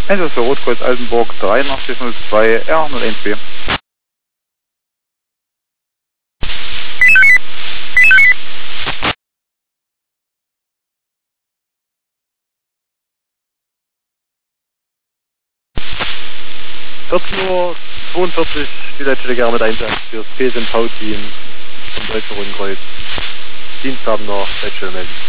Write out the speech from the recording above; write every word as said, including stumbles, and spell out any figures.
Einsatz für Rotkreuz Altenburg dreiundachtzig null zwei R null eins B. vierzehn Uhr zweiundvierzig, die Leitstelle gerne mit Einsatz für das P S N V-Team vom Deutschen Roten Kreuz. Diensthabender Leitstelle melden.